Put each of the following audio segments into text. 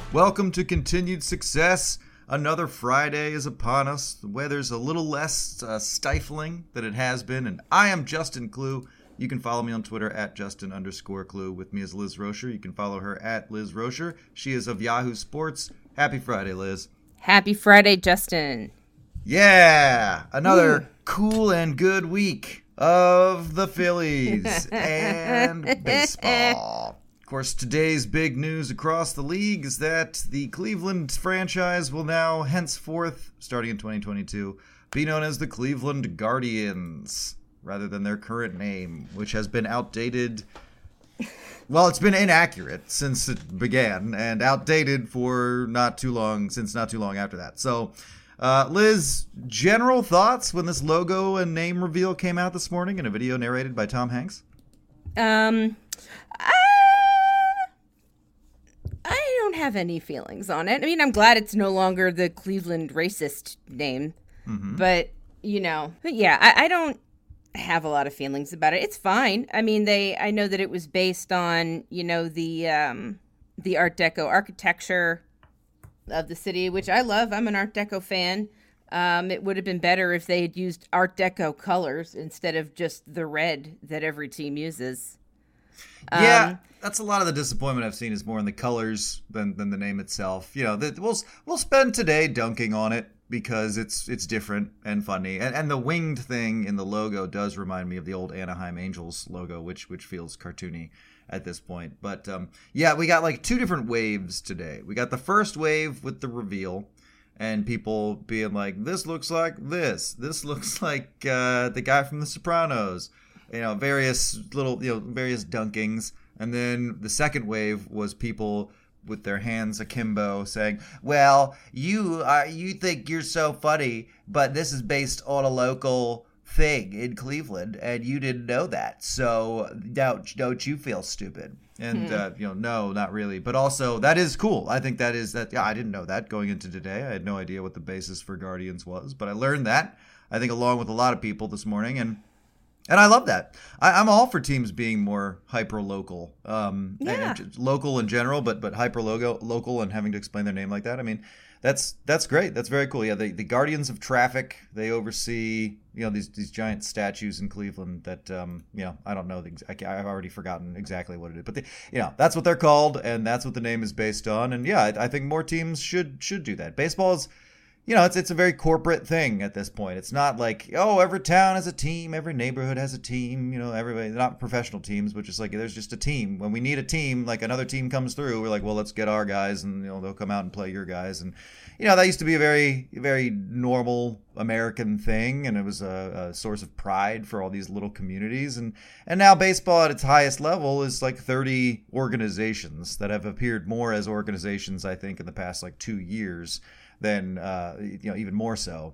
Welcome to Continued Success. Another Friday is upon us. The weather's a little less stifling than it has been, and I am Justin Clue. You can follow me on Twitter at Justin_Clue. With me is Liz Rocher. You can follow her at Liz Rocher. She is of Yahoo Sports. Happy Friday, Liz. Happy Friday, Justin. Yeah, another cool and good week of the Phillies and baseball. Of course, today's big news across the league is that the Cleveland franchise will now, henceforth, starting in 2022, be known as the Cleveland Guardians, rather than their current name, which has been outdated. Well, it's been inaccurate since it began, and outdated for not too long after that. So, Liz, general thoughts when this logo and name reveal came out this morning in a video narrated by Tom Hanks? I don't have any feelings on it. I mean, I'm glad it's no longer the Cleveland racist name, but yeah, I don't have a lot of feelings about it. It's fine. I mean, I know that it was based on, the Art Deco architecture of the city, which I love. I'm an Art Deco fan. It would have been better if they had used Art Deco colors instead of just the red that every team uses. Yeah, that's a lot of the disappointment I've seen is more in the colors than the name itself. We'll spend today dunking on it because it's different and funny. And the winged thing in the logo does remind me of the old Anaheim Angels logo, which feels cartoony at this point. But yeah, we got like two different waves today. We got the first wave with the reveal and people being like, this looks like this. This looks like the guy from The Sopranos. Various dunkings. And then the second wave was people with their hands akimbo saying, well, you think you're so funny, but this is based on a local thing in Cleveland, and you didn't know that. So don't you feel stupid? And, no, not really. But also, that is cool. I think that. Yeah, I didn't know that going into today. I had no idea what the basis for Guardians was, but I learned that, I think, along with a lot of people this morning. And I love that. I'm all for teams being more hyper-local. And local in general, but hyper-local and having to explain their name like that. I mean, that's great. That's very cool. Yeah, the Guardians of Traffic, they oversee, these giant statues in Cleveland that, I don't know. I've already forgotten exactly what it is. But, that's what they're called, and that's what the name is based on. And, yeah, I think more teams should do that. Baseball is... it's a very corporate thing at this point. It's not like, every town has a team, every neighborhood has a team, everybody, not professional teams, but just like there's just a team. When we need a team, like another team comes through, we're like, well, let's get our guys and, they'll come out and play your guys. And, that used to be a very, very normal American thing. And it was a source of pride for all these little communities. And now baseball at its highest level is like 30 organizations that have appeared more as organizations, I think, in the past like 2 years. Then, even more so.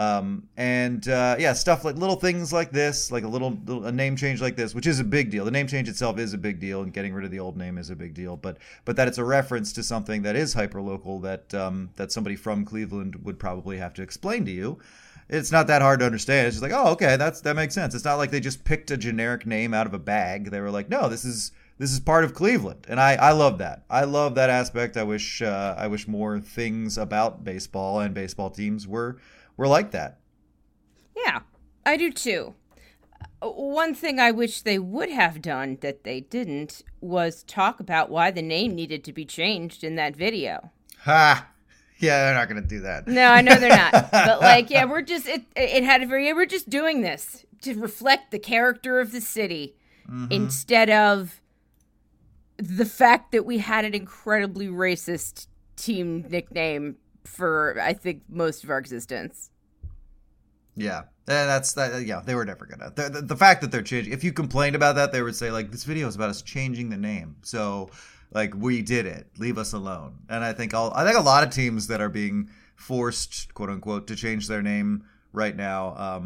Stuff like little things like this, like a name change like this, which is a big deal. The name change itself is a big deal, and getting rid of the old name is a big deal. But that it's a reference to something that is hyper-local that somebody from Cleveland would probably have to explain to you. It's not that hard to understand. It's just like, oh, okay, that makes sense. It's not like they just picked a generic name out of a bag. They were like, no, this is part of Cleveland, and I love that. I love that aspect. I wish more things about baseball and baseball teams were like that. Yeah, I do too. One thing I wish they would have done that they didn't was talk about why the name needed to be changed in that video. Ha! Yeah, they're not going to do that. No, I know they're not. But we're just we're just doing this to reflect the character of the city instead of the fact that we had an incredibly racist team nickname for, I think, most of our existence. Yeah, and that's that. Yeah, they were never gonna. The fact that they're changing. If you complained about that, they would say like, "This video is about us changing the name." So, like, we did it. Leave us alone. And I think a lot of teams that are being forced, quote unquote, to change their name right now.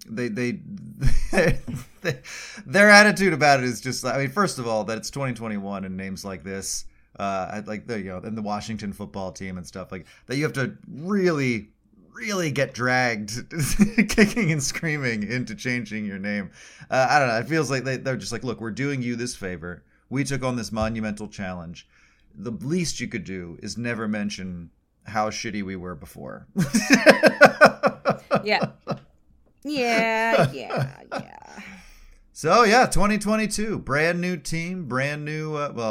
Their attitude about it is just, I mean, first of all, that it's 2021 and names like this, like and the Washington football team and stuff like that, you have to really get dragged kicking and screaming into changing your name. I don't know. It feels like they're just like, look, we're doing you this favor. We took on this monumental challenge. the least you could do is never mention how shitty we were before. Yeah. So yeah, 2022, brand new team, brand new,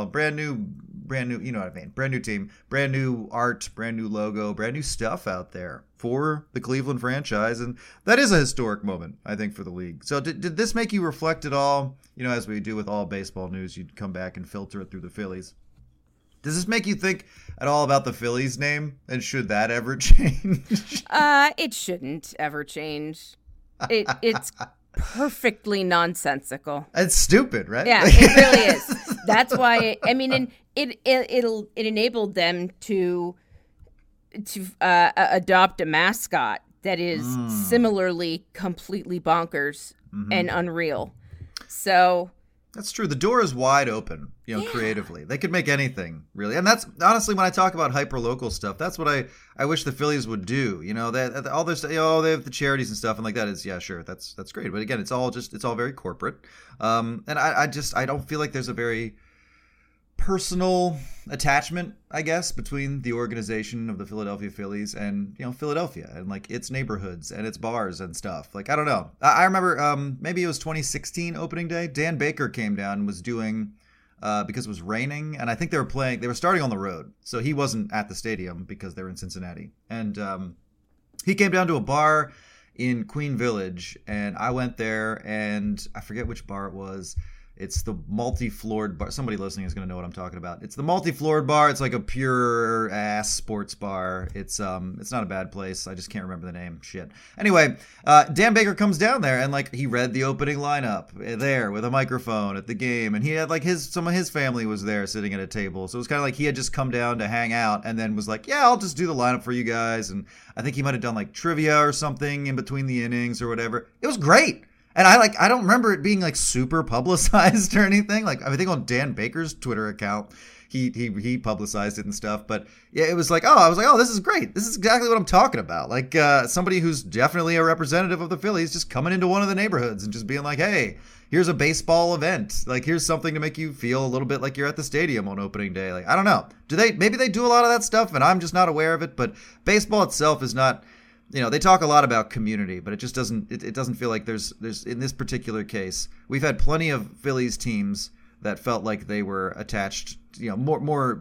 you know what I mean? Brand new team, brand new art, brand new logo, brand new stuff out there for the Cleveland franchise. And that is a historic moment, I think, for the league. So did this make you reflect at all? You know, as we do with all baseball news, you'd come back and filter it through the Phillies. Does this make you think at all about the Phillies name? And should that ever change? It shouldn't ever change. It's perfectly nonsensical. It's stupid, right? Yeah, it really is. That's why. It enabled them to adopt a mascot that is similarly completely bonkers and unreal. So that's true. The door is wide open, creatively. They could make anything, really. And that's honestly, when I talk about hyper-local stuff, that's what I wish the Phillies would do. All this, they have the charities and stuff and like that is, yeah, sure, that's great. But again, it's all very corporate. And I don't feel like there's a very personal attachment, I guess, between the organization of the Philadelphia Phillies and Philadelphia and like its neighborhoods and its bars and stuff. Like, I don't know. I remember maybe it was 2016 opening day. Dan Baker came down and was doing because it was raining, and I think they were starting on the road, so he wasn't at the stadium because they were in Cincinnati. And he came down to a bar in Queen Village, and I went there, and I forget which bar it was. It's the multi-floored bar. Somebody listening is going to know what I'm talking about. It's the multi-floored bar. It's like a pure ass sports bar. It's not a bad place. I just can't remember the name. Shit. Anyway, Dan Baker comes down there and like he read the opening lineup there with a microphone at the game, and he had like some of his family was there sitting at a table. So it was kind of like he had just come down to hang out, and then was like, yeah, I'll just do the lineup for you guys. And I think he might have done like trivia or something in between the innings or whatever. It was great. And I don't remember it being like super publicized or anything. Like, I think on Dan Baker's Twitter account, he publicized it and stuff. But yeah, it was like, I was like, this is great. This is exactly what I'm talking about. Like somebody who's definitely a representative of the Phillies just coming into one of the neighborhoods and just being like, hey, here's a baseball event. Like, here's something to make you feel a little bit like you're at the stadium on opening day. Like, I don't know. Maybe they do a lot of that stuff and I'm just not aware of it. But baseball itself is not. They talk a lot about community, but it just doesn't. It doesn't feel like there's in this particular case. We've had plenty of Phillies teams that felt like they were attached. More.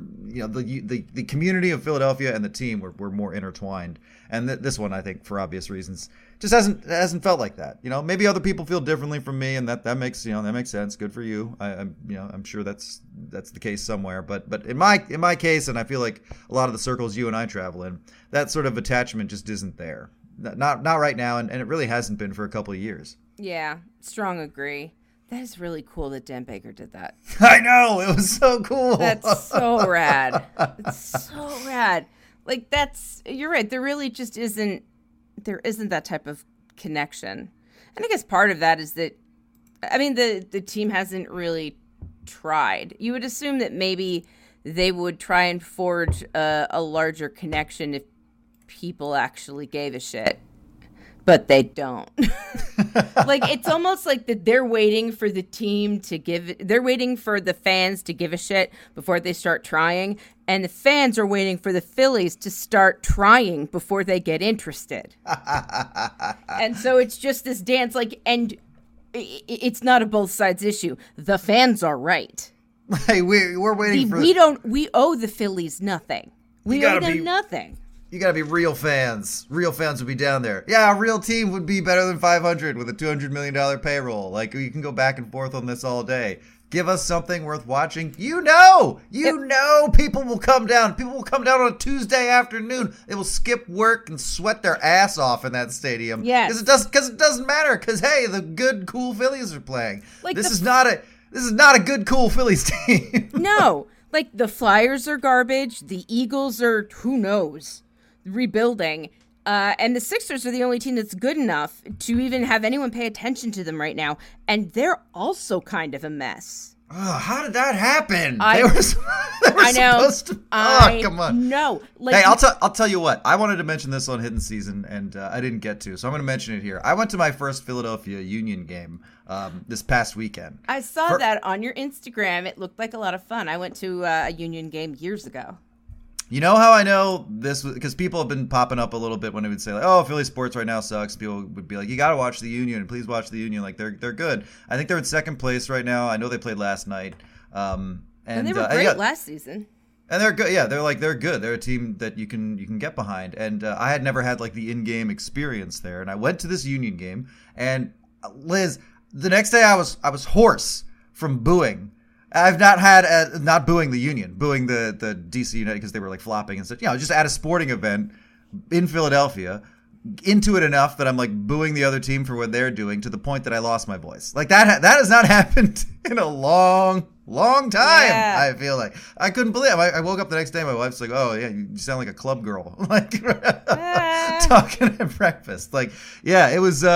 The community of Philadelphia and the team were more intertwined. And this one, I think, for obvious reasons, just hasn't felt like that. Maybe other people feel differently from me, and that makes that makes sense. Good for you. I'm sure that's the case somewhere. But in my case, and I feel like a lot of the circles you and I travel in, that sort of attachment just isn't there. Not right now, and it really hasn't been for a couple of years. Yeah, strong agree. That is really cool that Dan Baker did that. I know, it was so cool. That's so rad. It's so rad. Like, you're right. There really just isn't that type of connection. And I guess part of that is that, the team hasn't really tried. You would assume that maybe they would try and forge a larger connection if people actually gave a shit. But they don't. Like, it's almost like that they're waiting for the team to they're waiting for the fans to give a shit before they start trying. And the fans are waiting for the Phillies to start trying before they get interested. And so it's just this dance, and it's not a both sides issue. The fans are right. Hey, we're waiting for... We owe the Phillies nothing. We owe them nothing. You got to be real fans. Real fans would be down there. Yeah, a real team would be better than 500 with a $200 million payroll. Like, you can go back and forth on this all day. Give us something worth watching. People will come down. People will come down on a Tuesday afternoon. They will skip work and sweat their ass off in that stadium. Yes. Because it doesn't matter. Because, hey, the good, cool Phillies are playing. This is not a good, cool Phillies team. No. Like, the Flyers are garbage. The Eagles are, who knows, rebuilding. And the Sixers are the only team that's good enough to even have anyone pay attention to them right now. And they're also kind of a mess. Oh, how did that happen? I know. Supposed to. Come on. No. Hey, I'll tell you what. I wanted to mention this on Hidden Season, and I didn't get to, so I'm going to mention it here. I went to my first Philadelphia Union game this past weekend. I saw that on your Instagram. It looked like a lot of fun. I went to a Union game years ago. You know how I know this? Because people have been popping up a little bit when they would say, like, oh, Philly sports right now sucks. People would be like, you got to watch the Union. Please watch the Union. Like, they're good. I think they're in second place right now. I know they played last night. And they were great last season. And they're good. Yeah, they're good. They're a team that you can get behind. And I had never had, like, the in-game experience there. And I went to this Union game. And, Liz, the next day I was hoarse from booing. I've not had not booing the Union, booing the DC United because they were like flopping and stuff. You know, just at a sporting event in Philadelphia, into it enough that I'm like booing the other team for what they're doing to the point that I lost my voice. Like that has not happened in a long time. Yeah. I feel like I couldn't believe it. I woke up the next day. My wife's like, "Oh yeah, you sound like a club girl," like talking at breakfast. Like, yeah, it was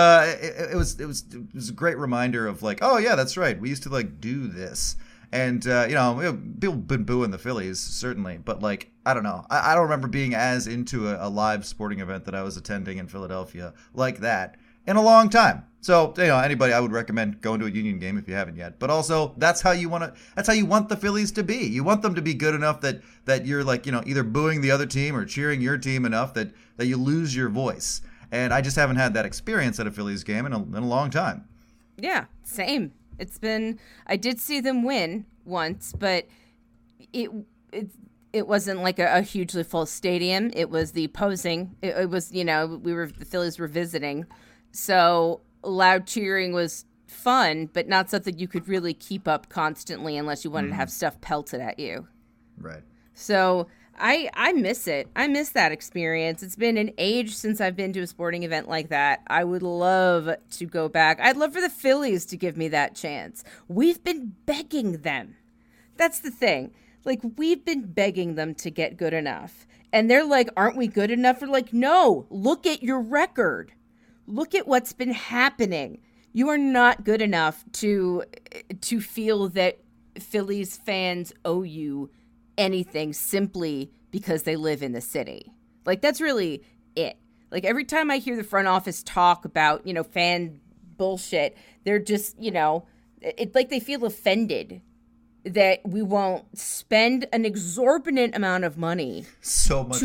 a great reminder of like, oh yeah, that's right. We used to like do this. And, people have been booing the Phillies, certainly. But, like, I don't know. I don't remember being as into a live sporting event that I was attending in Philadelphia like that in a long time. So, anybody, I would recommend going to a Union game if you haven't yet. But also, that's how you want the Phillies to be. You want them to be good enough that you're, like, either booing the other team or cheering your team enough that you lose your voice. And I just haven't had that experience at a Phillies game in a long time. Yeah, same. I did see them win once, but it wasn't like a hugely full stadium. It was the opposing. It was, the Phillies were visiting. So loud cheering was fun, but not something you could really keep up constantly unless you wanted to have stuff pelted at you. Right. So I miss it. I miss that experience. It's been an age since I've been to a sporting event like that. I would love to go back. I'd love for the Phillies to give me that chance. We've been begging them. That's the thing. Like, we've been begging them to get good enough. And they're like, aren't we good enough? We're like, no, look at your record. Look at what's been happening. You are not good enough to feel that Phillies fans owe you anything simply because they live in the city. Like, that's really it. Like, every time I hear the front office talk about, fan bullshit, they're just, it's like they feel offended that we won't spend an exorbitant amount of money. So much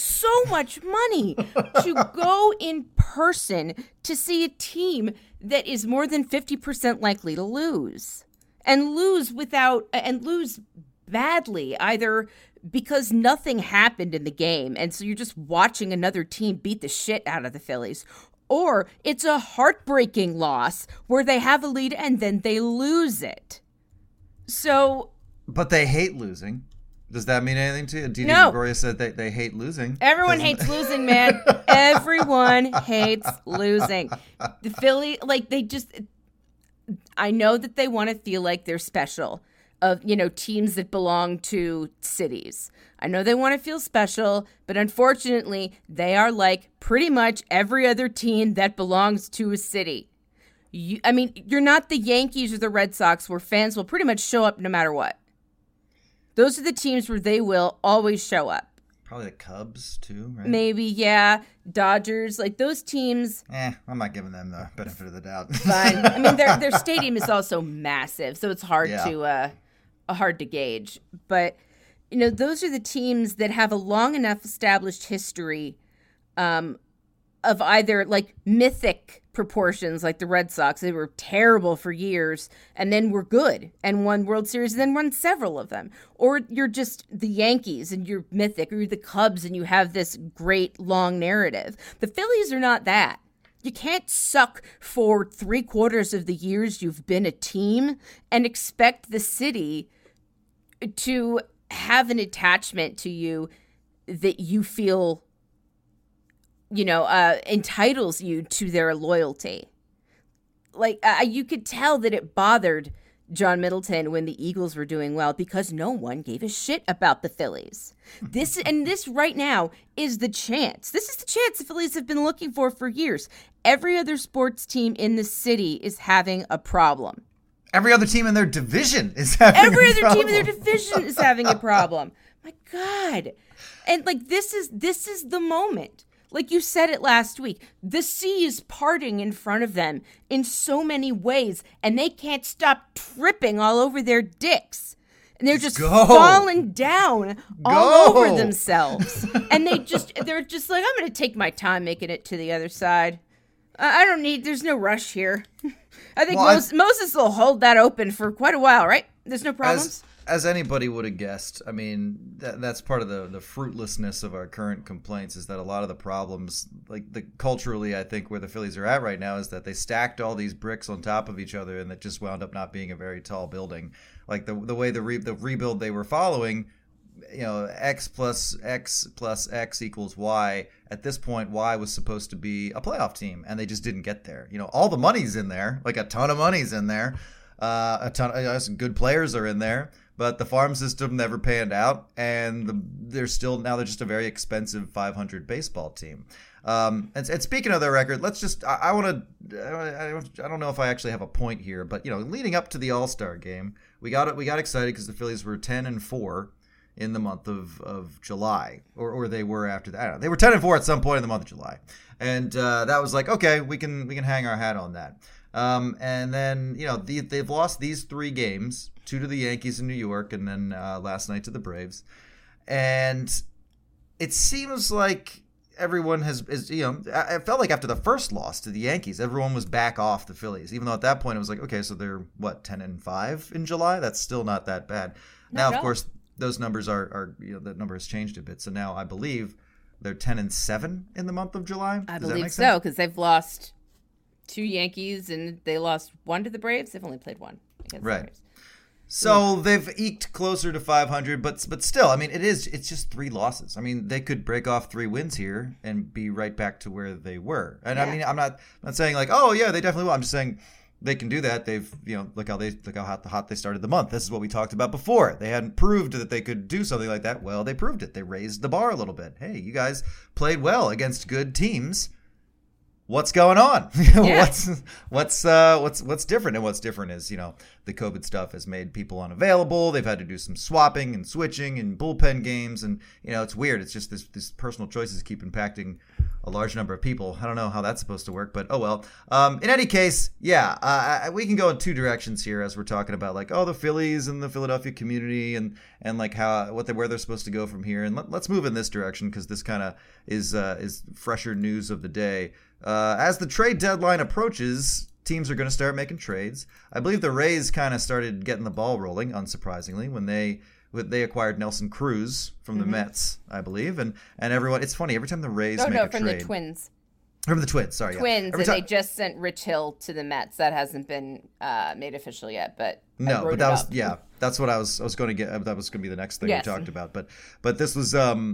money to go in person to see a team that is more than 50% likely to lose. And lose badly, either because nothing happened in the game and so you're just watching another team beat the shit out of the Phillies, or it's a heartbreaking loss where they have a lead and then they lose it. So, but they hate losing. Does that mean anything to you? Didi No. Gregorius said they hate losing. Everyone hates losing, man. Everyone hates losing. The Philly, I know that they want to feel like they're special, of teams that belong to cities. I know they want to feel special, but unfortunately they are like pretty much every other team that belongs to a city. You're not the Yankees or the Red Sox where fans will pretty much show up no matter what. Those are the teams where they will always show up. Probably the Cubs too, right? Maybe, yeah. Dodgers, like those teams. I'm not giving them the benefit of the doubt. Fine. Their stadium is also massive, so it's hard to gauge. But those are the teams that have a long enough established history of either like mythic proportions, like the Red Sox. They were terrible for years and then were good and won World Series and then won several of them. Or you're just the Yankees and you're mythic, or you're the Cubs and you have this great long narrative. The Phillies are not that. You can't suck for 3/4 of the years you've been a team and expect the city to have an attachment to you that you feel entitles you to their loyalty. Like, you could tell that it bothered John Middleton when the Eagles were doing well because no one gave a shit about the Phillies. This right now is the chance. This is the chance the Phillies have been looking for years. Every other sports team in the city is having a problem. Every other team in their division is having a problem. My God. And like this is the moment. Like you said it last week, the sea is parting in front of them in so many ways, and they can't stop tripping all over their dicks. And they're just falling down all over themselves. And they're just like, I'm going to take my time making it to the other side. There's no rush here. I think Moses will hold that open for quite a while, right? There's no problems. As anybody would have guessed, I mean, that's part of the fruitlessness of our current complaints is that a lot of the problems, like culturally, I think where the Phillies are at right now is that they stacked all these bricks on top of each other and that just wound up not being a very tall building. Like the way the rebuild they were following, X plus X plus X equals Y. At this point, Y was supposed to be a playoff team, and they just didn't get there. All the money's in there, like a ton of money's in there. Some good players are in there. But the farm system never panned out, and they're just a very expensive 500 baseball team. And speaking of their record, I don't know if I actually have a point here, but leading up to the All-Star game, we got excited because the Phillies were 10-4 in the month of July, or they were after that. I don't know. They were 10-4 at some point in the month of July, and that was like, okay, we can hang our hat on that. And then they've lost these 3 games. 2 to the Yankees in New York, and then last night to the Braves. And it seems like everyone I felt like after the first loss to the Yankees, everyone was back off the Phillies, even though at that point it was like, okay, so they're 10-5 in July? That's still not that bad. Now, of course, those numbers are that number has changed a bit. So now I believe they're 10-7 in the month of July. I believe so, because they've lost 2 Yankees and they lost 1 to the Braves. They've only played 1 against the Braves. So they've eked closer to 500, but still, I mean, it's just 3 losses. I mean, they could break off 3 wins here and be right back to where they were. And I mean, I'm not saying like, oh yeah, they definitely will. I'm just saying they can do that. They've look how hot they started the month. This is what we talked about before. They hadn't proved that they could do something like that. Well, they proved it. They raised the bar a little bit. Hey, you guys played well against good teams. What's going on? Yeah. What's different? And what's different is, the COVID stuff has made people unavailable. They've had to do some swapping and switching and bullpen games. And, it's weird. It's just this personal choices keep impacting a large number of people. I don't know how that's supposed to work, but oh well. In any case, we can go in 2 directions here as we're talking about like, the Phillies and the Philadelphia community and like where they're supposed to go from here. And let's move in this direction because this kind of is fresher news of the day. As the trade deadline approaches, teams are going to start making trades. I believe the Rays kind of started getting the ball rolling, unsurprisingly, when they acquired Nelson Cruz from the Mets, I believe. And everyone, it's funny, every time the Rays make a trade. From the Twins. From the Twins, sorry. Twins, and they just sent Rich Hill to the Mets. That hasn't been made official yet, but that's what I was going to get. That was going to be the next thing we talked about. But this was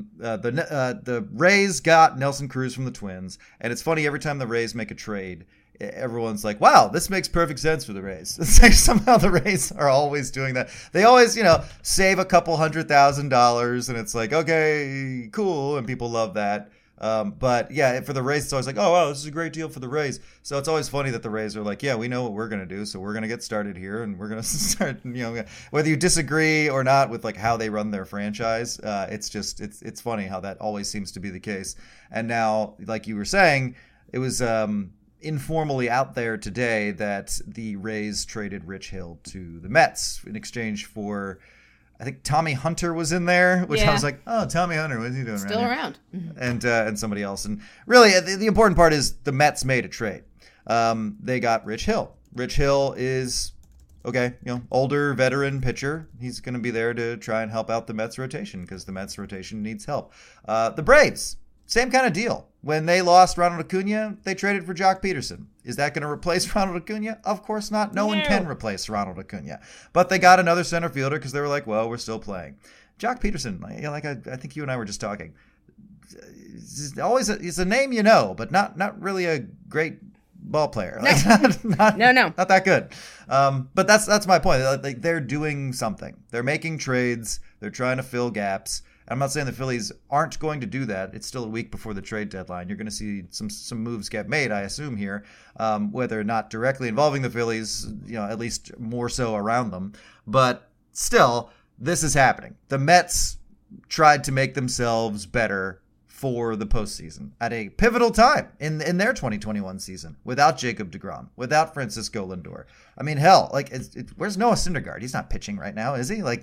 the Rays got Nelson Cruz from the Twins, and it's funny every time the Rays make a trade, everyone's like, wow, this makes perfect sense for the Rays. It's like somehow the Rays are always doing that. They always, save a couple $100,000 and it's like, okay, cool. And people love that. But yeah, for the Rays, it's always like, oh, wow, this is a great deal for the Rays. So it's always funny that the Rays are like, yeah, we know what we're going to do. So we're going to get started here and we're going to start, whether you disagree or not with like how they run their franchise. It's funny how that always seems to be the case. And now, like you were saying, it was, informally out there today that the Rays traded Rich Hill to the Mets in exchange for, I think Tommy Hunter was in there, which I was like, oh, Tommy Hunter, what's he doing Still around. And somebody else. And really, the important part is the Mets made a trade. They got Rich Hill. Rich Hill is, older veteran pitcher. He's going to be there to try and help out the Mets rotation because the Mets rotation needs help. The Braves, same kind of deal. When they lost Ronald Acuna, they traded for Jock Peterson. Is that going to replace Ronald Acuna? Of course not. No one can replace Ronald Acuna. But they got another center fielder because they were like, well, we're still playing. Jock Peterson, I think you and I were just talking. He's a name but not really a great ball player. Like, No. Not that good. But that's my point. Like, they're doing something. They're making trades. They're trying to fill gaps. I'm not saying the Phillies aren't going to do that. It's still a week before the trade deadline. You're going to see some moves get made, I assume, here, whether not directly involving the Phillies, at least more so around them. But still, this is happening. The Mets tried to make themselves better for the postseason at a pivotal time in their 2021 season without Jacob deGrom, without Francisco Lindor. I mean, hell, like, where's Noah Syndergaard? He's not pitching right now, is he? Like,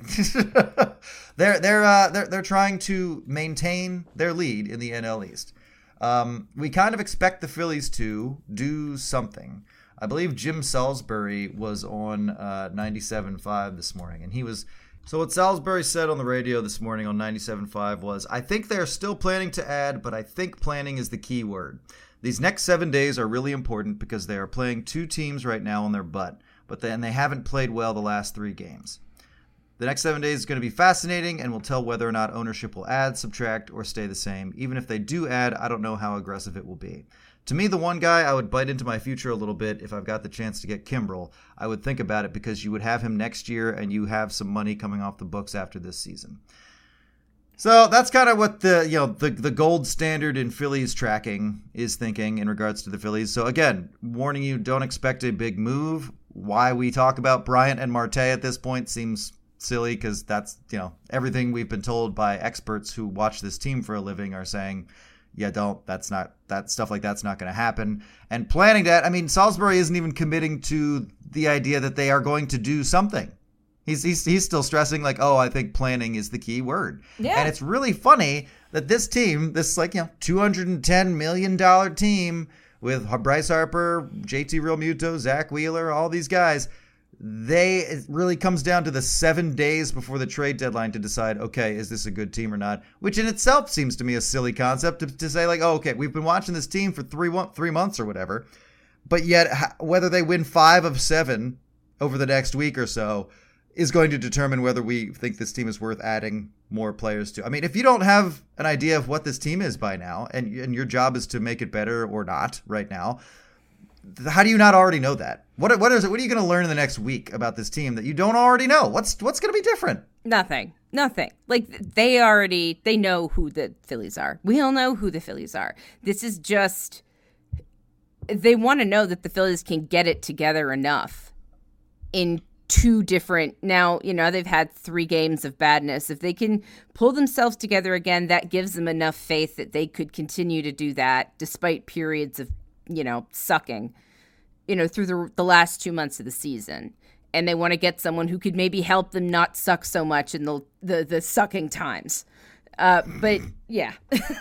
they're trying to maintain their lead in the NL East. We kind of expect the Phillies to do something. I believe Jim Salisbury was on 97.5 this morning, and he was. So what Salisbury said on the radio this morning on 97.5 was, I think they're still planning to add, but I think planning is the key word. These next 7 days are really important because they are playing 2 teams right now on their butt, but then they haven't played well the last 3 games. The next 7 days is going to be fascinating, and we'll tell whether or not ownership will add, subtract, or stay the same. Even if they do add, I don't know how aggressive it will be. To me, the one guy I would bite into my future a little bit if I've got the chance to get Kimbrel, I would think about it because you would have him next year and you have some money coming off the books after this season. So that's kind of what the gold standard in Phillies tracking is thinking in regards to the Phillies. So again, warning you, don't expect a big move. Why we talk about Bryant and Marte at this point seems silly because that's, everything we've been told by experts who watch this team for a living are saying, yeah, that stuff like that's not going to happen. And planning that, I mean, Salisbury isn't even committing to the idea that they are going to do something. He's still stressing like, oh, I think planning is the key word. Yeah. And it's really funny that this team, this $210 million team with Bryce Harper, JT Realmuto, Zach Wheeler, all these guys, it really comes down to the 7 days before the trade deadline to decide, okay, is this a good team or not? Which in itself seems to me a silly concept to say like, oh, okay, we've been watching this team for 3 months or whatever, but yet whether they win 5 of 7 over the next week or so is going to determine whether we think this team is worth adding more players to. I mean, if you don't have an idea of what this team is by now, and your job is to make it better or not right now, how do you not already know that? What are you going to learn in the next week about this team that you don't already know? What's going to be different? Nothing. Like they know who the Phillies are. We all know who the Phillies are. This is just, they want to know that the Phillies can get it together enough in 2 different, now, they've had 3 games of badness. If they can pull themselves together again, that gives them enough faith that they could continue to do that despite periods of sucking, through the last 2 months of the season. And they want to get someone who could maybe help them not suck so much in the sucking times. But yeah.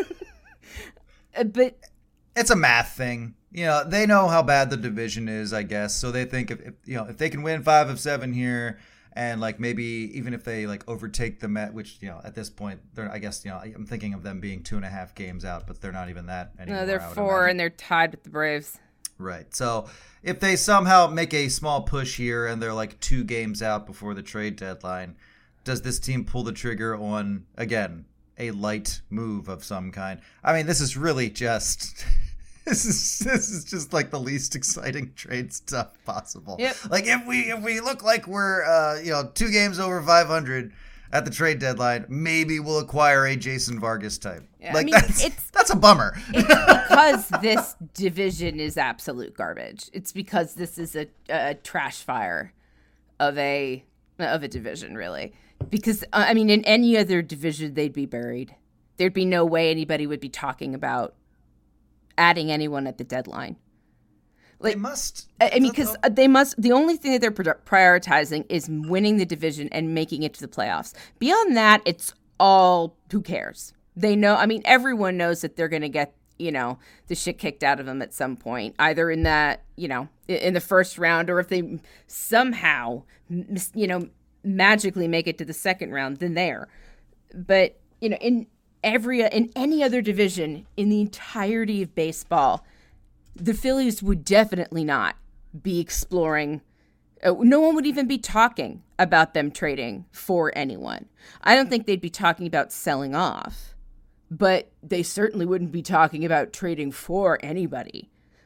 But it's a math thing. They know how bad the division is, I guess. So they think if they can win 5 of 7 here, and like maybe even if they like overtake the Met, which at this point I guess I'm thinking of them being 2.5 games out, but they're not even that anymore. No, they're 4 and they're tied with the Braves. Right. So if they somehow make a small push here and they're like 2 games out before the trade deadline, does this team pull the trigger on again a light move of some kind? I mean, this is really just. This is just like the least exciting trade stuff possible. Yep. Like if we look like we're 2 games over 500 at the trade deadline, maybe we'll acquire a Jason Vargas type. Yeah, like that's a bummer. It's because this division is absolute garbage. It's because this is a trash fire of a division, really. Because in any other division they'd be buried. There'd be no way anybody would be talking about adding anyone at the deadline. Like, they must. Because they must. The only thing that they're prioritizing is winning the division and making it to the playoffs. Beyond that, it's all who cares. They know. Everyone knows that they're going to get the shit kicked out of them at some point, either in that in the first round, or if they somehow magically make it to the second round, then there. But in any other division in the entirety of baseball, the Phillies would definitely not be exploring. No one would even be talking about them trading for anyone. I don't think they'd be talking about selling off, but they certainly wouldn't be talking about trading for anybody.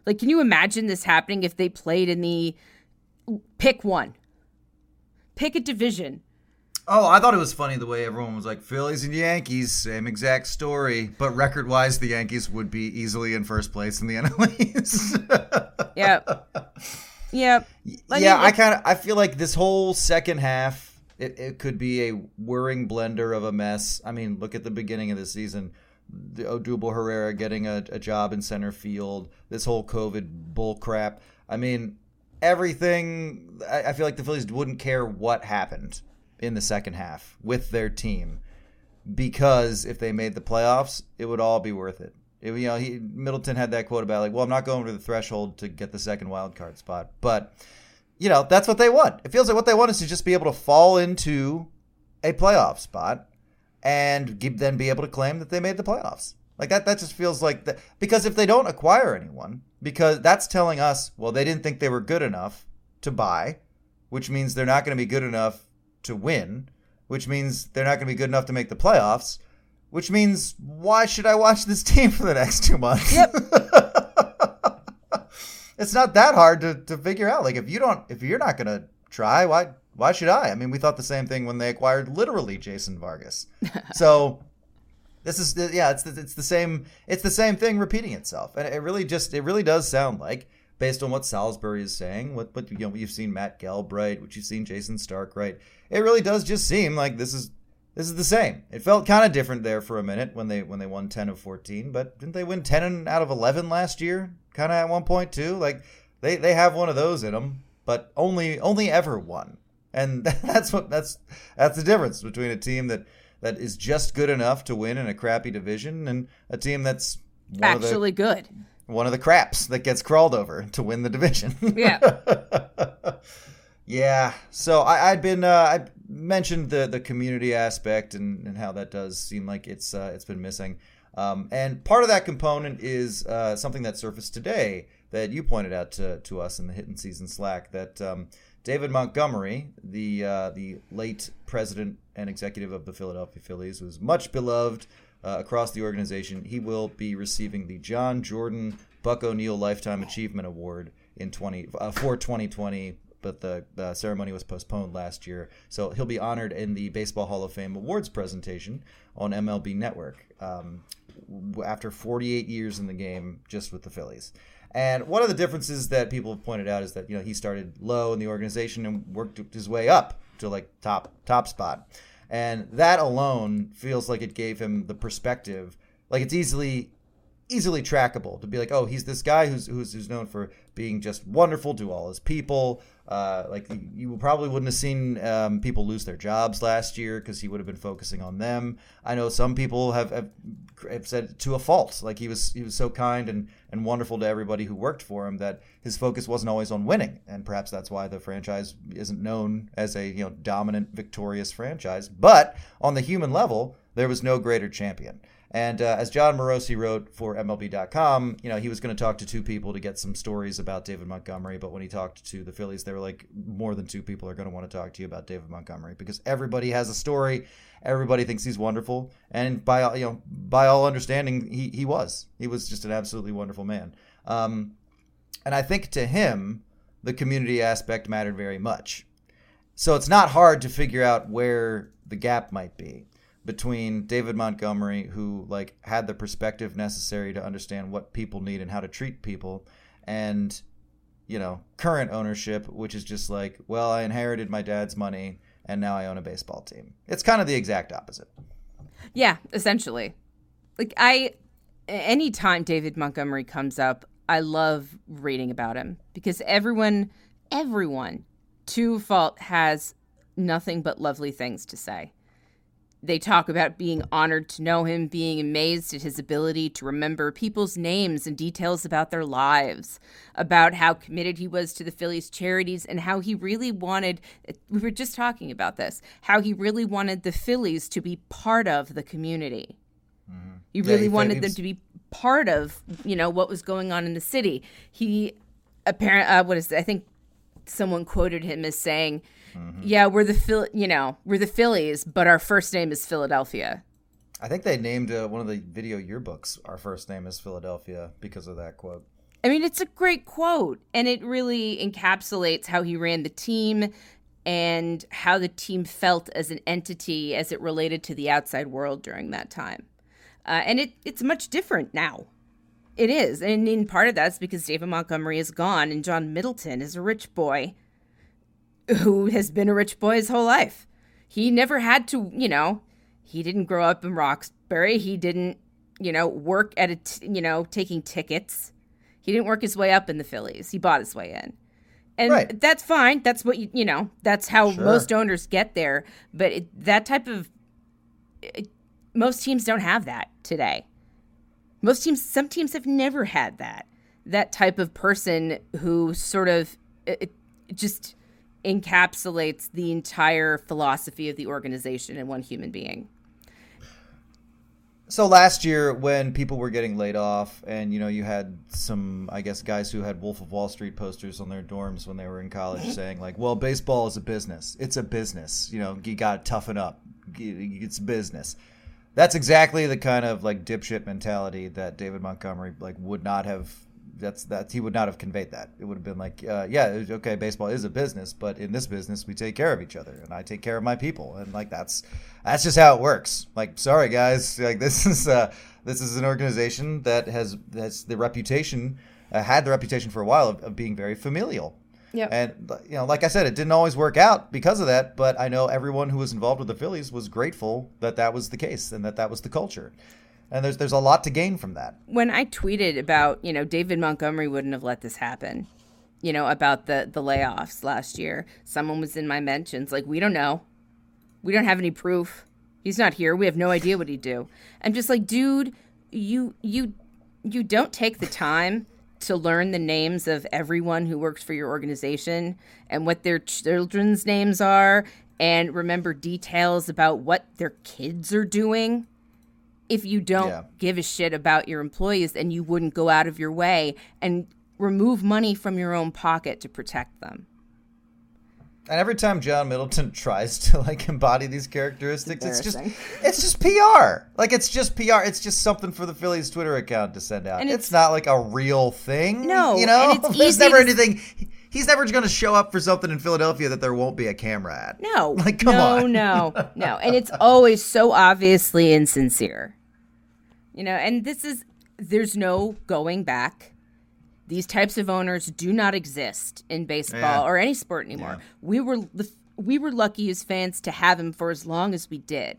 Like, can you imagine this happening if they played in the pick one? Pick a division. Oh, I thought it was funny the way everyone was like, Phillies and Yankees, same exact story. But record-wise, the Yankees would be easily in first place in the NL East. Yep. Yep. I feel like this whole second half, it could be a whirring blender of a mess. I mean, look at the beginning of the season. The Odubel Herrera getting a job in center field, this whole COVID bull crap. I mean, everything, I feel like the Phillies wouldn't care what happened in the second half with their team, because if they made the playoffs, it would all be worth it. Middleton had that quote about like, well, I'm not going over the threshold to get the second wild card spot, but that's what they want. It feels like what they want is to just be able to fall into a playoff spot and then be able to claim that they made the playoffs. Like that just feels like that, because if they don't acquire anyone, because that's telling us, well, they didn't think they were good enough to buy, which means they're not going to be good enough to win, which means they're not going to be good enough to make the playoffs, which means why should I watch this team for the next 2 months? Yep. It's not that hard to figure out. Like if you're not going to try, why should I? I mean, we thought the same thing when they acquired literally Jason Vargas. So this is it's the same thing repeating itself, and it really does sound like, based on what Salisbury is saying, what you've seen Matt Gelb, what you've seen Jason Stark, it really does just seem like this is the same. It felt kind of different there for a minute when they won 10 of 14, but didn't they win 10 out of 11 last year? Kind of at one point too. Like they have one of those in them, but only ever one. And that's the difference between a team that is just good enough to win in a crappy division and a team that's actually good. One of the craps that gets crawled over to win the division. Yeah. Yeah. So I mentioned the community aspect and how that does seem like it's been missing. And part of that component is something that surfaced today that you pointed out to us in the Hittin' Season Slack, that David Montgomery, the late president and executive of the Philadelphia Phillies, was much beloved across the organization. He will be receiving the John Jordan Buck O'Neil Lifetime Achievement Award for 2020, but the ceremony was postponed last year. So he'll be honored in the Baseball Hall of Fame awards presentation on MLB Network after 48 years in the game just with the Phillies. And one of the differences that people have pointed out is that he started low in the organization and worked his way up to like top spot. And that alone feels like it gave him the perspective, like it's easily trackable to be like, oh, he's this guy who's known for being just wonderful to all his people. Like you probably wouldn't have seen people lose their jobs last year because he would have been focusing on them. I know some people have said to a fault, like he was so kind and wonderful to everybody who worked for him that his focus wasn't always on winning, and perhaps that's why the franchise isn't known as a dominant, victorious franchise. But on the human level, there was no greater champion. And as John Morosi wrote for MLB.com, he was going to talk to two people to get some stories about David Montgomery. But when he talked to the Phillies, they were like, more than two people are going to want to talk to you about David Montgomery, because everybody has a story. Everybody thinks he's wonderful. And by all understanding, he was just an absolutely wonderful man. And I think to him, the community aspect mattered very much. So it's not hard to figure out where the gap might be between David Montgomery, who had the perspective necessary to understand what people need and how to treat people, and current ownership, which is just like, well, I inherited my dad's money and now I own a baseball team. It's kind of the exact opposite. Yeah, essentially. Anytime David Montgomery comes up, I love reading about him, because everyone to a fault has nothing but lovely things to say. They talk about being honored to know him, being amazed at his ability to remember people's names and details about their lives, about how committed he was to the Phillies charities, and how he really wanted, we were just talking about this, how he really wanted the Phillies to be part of the community. Mm-hmm. He really wanted them to be part of, what was going on in the city. He apparently, I think someone quoted him as saying, mm-hmm. Yeah, we're the Phillies, but our first name is Philadelphia. I think they named one of the video yearbooks "Our First Name is Philadelphia" because of that quote. I mean, it's a great quote, and it really encapsulates how he ran the team and how the team felt as an entity as it related to the outside world during that time. And it's much different now. It is. And in part of that's because David Montgomery is gone and John Middleton is a rich boy who has been a rich boy his whole life. He never had to, he didn't grow up in Roxbury. He didn't, work at taking tickets. He didn't work his way up in the Phillies. He bought his way in. And That's fine. That's what, that's how most owners get there. But most teams don't have that today. Some teams have never had that type of person who sort of just encapsulates the entire philosophy of the organization in one human being. So last year when people were getting laid off and, you had some, I guess, guys who had Wolf of Wall Street posters on their dorms when they were in college saying like, well, baseball is a business. It's a business. You got to toughen up. It's business. That's exactly the kind of like dipshit mentality that David Montgomery would not have. He would not have conveyed that. It would have been like, okay, baseball is a business, but in this business we take care of each other, and I take care of my people, and like that's just how it works. Like, sorry guys, like this is an organization that has the reputation had the reputation for a while of being very familial. Yeah. And like I said, it didn't always work out because of that, but I know everyone who was involved with the Phillies was grateful that was the case and that was the culture. And there's a lot to gain from that. When I tweeted about, David Montgomery wouldn't have let this happen, about the layoffs last year, someone was in my mentions like, we don't know. We don't have any proof. He's not here. We have no idea what he'd do. I'm just like, dude, you don't take the time to learn the names of everyone who works for your organization and what their children's names are and remember details about what their kids are doing. If you don't give a shit about your employees, then you wouldn't go out of your way and remove money from your own pocket to protect them. And every time John Middleton tries to embody these characteristics, it's just PR. It's just PR. It's just something for the Phillies Twitter account to send out. And it's not like a real thing. No, and it's there's never anything. He's never going to show up for something in Philadelphia that there won't be a camera at. No. Come on. No. And it's always so obviously insincere. And there's no going back. These types of owners do not exist in baseball or any sport anymore. Yeah. We were lucky as fans to have him for as long as we did.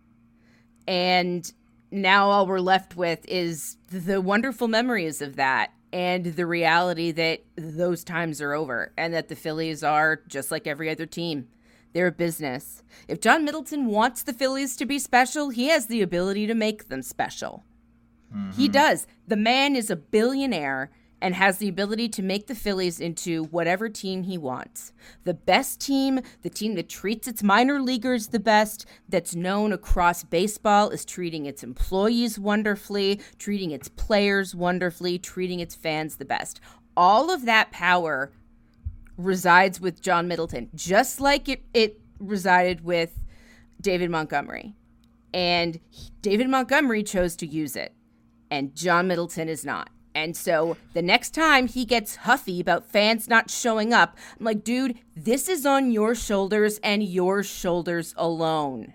And now all we're left with is the wonderful memories of that. And the reality that those times are over and that the Phillies are just like every other team. They're a business. If John Middleton wants the Phillies to be special, he has the ability to make them special. Mm-hmm. He does. The man is a billionaire and has the ability to make the Phillies into whatever team he wants. The best team, the team that treats its minor leaguers the best, that's known across baseball as treating its employees wonderfully, treating its players wonderfully, treating its fans the best. All of that power resides with John Middleton, just like it resided with David Montgomery. And David Montgomery chose to use it, and John Middleton is not. And so the next time he gets huffy about fans not showing up, I'm like, dude, this is on your shoulders and your shoulders alone.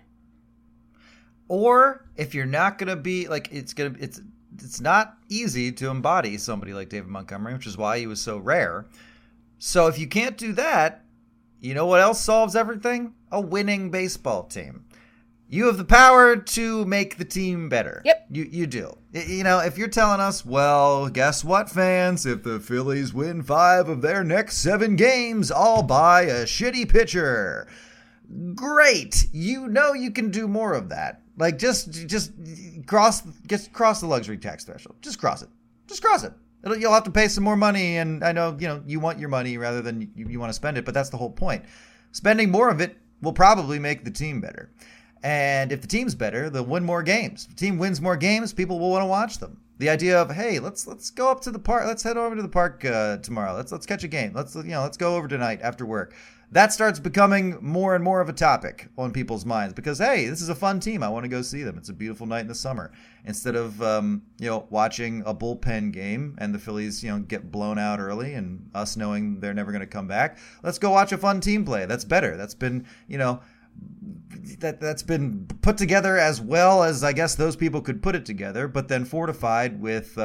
Or if you're not going to be it's not easy to embody somebody like David Montgomery, which is why he was so rare. So if you can't do that, you know what else solves everything? A winning baseball team. You have the power to make the team better. Yep. You do. If you're telling us, well, guess what, fans? If the Phillies win 5 of their next 7 games, I'll buy a shitty pitcher. Great. You can do more of that. Just cross the luxury tax threshold. Just cross it. Just cross it. You'll have to pay some more money, and I know, you want your money rather than you want to spend it, but that's the whole point. Spending more of it will probably make the team better. And if the team's better, they'll win more games. If the team wins more games, people will want to watch them. The idea of, hey, let's go up to the park. Let's head over to the park tomorrow. Let's catch a game. Let's go over tonight after work. that starts becoming more and more of a topic on people's minds because, hey, this is a fun team. I want to go see them. It's a beautiful night in the summer. Instead of, watching a bullpen game and the Phillies, get blown out early and us knowing they're never going to come back, let's go watch a fun team play. That's better. That's been, that's been put together as well as I guess those people could put it together, but then fortified with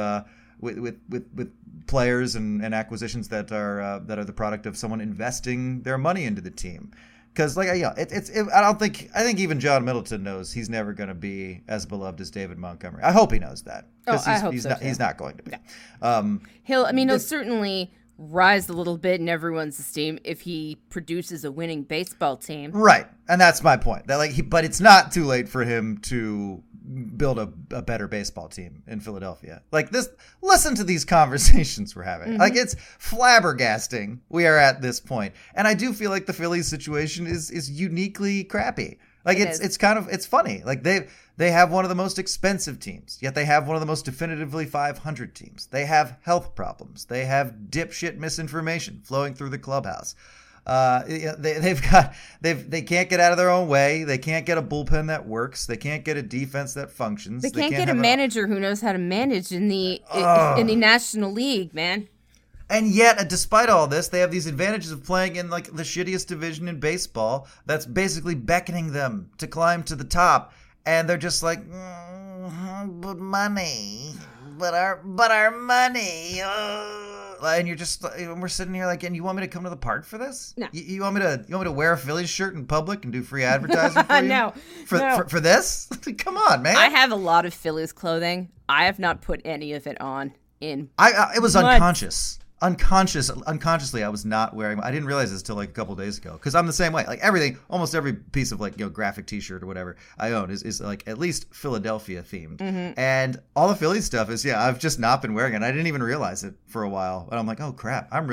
players and acquisitions that are the product of someone investing their money into the team. Because I think even John Middleton knows he's never going to be as beloved as David Montgomery. I hope he knows that. I hope so too. He's not going to be. Yeah. He'll certainly rise a little bit in everyone's esteem if he produces a winning baseball team. Right, and that's my point. That but it's not too late for him to build a better baseball team in Philadelphia. Listen to these conversations we're having. Mm-hmm. It's flabbergasting we are at this point. And I do feel like the Phillies situation is uniquely crappy. It's funny. They have one of the most expensive teams, yet they have one of the most definitively 500 teams. They have health problems. They have dipshit misinformation flowing through the clubhouse. They can't get out of their own way. They can't get a bullpen that works. They can't get a defense that functions. They can't get a manager who knows how to manage in the National League, man. And yet, despite all this, they have these advantages of playing in the shittiest division in baseball that's basically beckoning them to climb to the top. And they're just like, but money, but our money. And you're just, we're sitting here and you want me to come to the park for this? No. You want me to wear a Phillies shirt in public and do free advertising for you? No. For this? Come on, man. I have a lot of Phillies clothing. I have not put any of it on in. It was unconscious. Unconsciously, I was not wearing. I didn't realize this until a couple days ago because I'm the same way. Everything, almost every piece of graphic T-shirt or whatever I own is at least Philadelphia themed, and all the Philly stuff is I've just not been wearing it. I didn't even realize it for a while, and I'm like, oh crap, I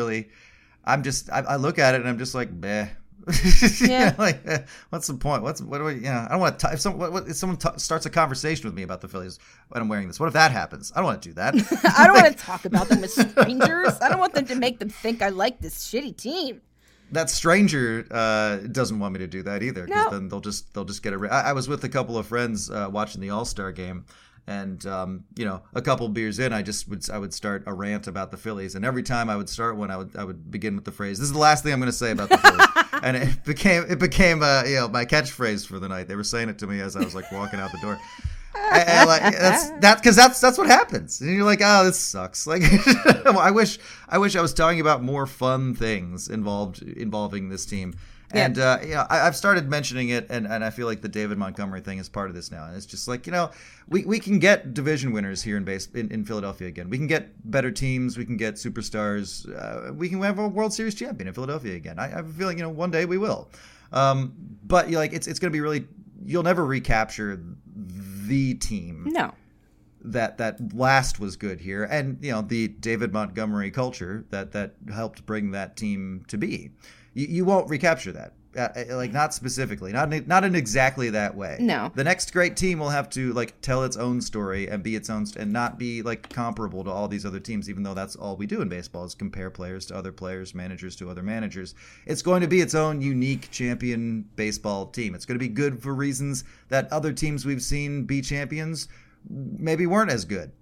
look at it and I'm just like, bleh. Yeah. What's the point? What do I? I don't want to. If someone starts a conversation with me about the Phillies when I'm wearing this, what if that happens? I don't want to do that. I don't want to talk about them with strangers. I don't want them to make them think I like this shitty team. That stranger doesn't want me to do that either. Because no. Then they'll just get I was with a couple of friends watching the All-Star game. And, a couple beers in, I would start a rant about the Phillies. And every time I would start one, I would begin with the phrase, "This is the last thing I'm going to say about the Phillies." And it became my catchphrease for the night. They were saying it to me as I was walking out the door. And that's what happens. And you're like, oh, this sucks. I wish I was talking about more fun things involving this team. Yeah. And, I've started mentioning it, and I feel like the David Montgomery thing is part of this now. And it's just we can get division winners here in Philadelphia again. We can get better teams. We can get superstars. We can have a World Series champion in Philadelphia again. I have a feeling, one day we will. But it's going to be really – you'll never recapture the team. No. That last was good here. And, the David Montgomery culture that helped bring that team to be. You won't recapture that, not specifically, not in exactly that way. No. The next great team will have to tell its own story and be its own and not be comparable to all these other teams. Even though that's all we do in baseball is compare players to other players, managers to other managers. It's going to be its own unique champion baseball team. It's going to be good for reasons that other teams we've seen be champions maybe weren't as good.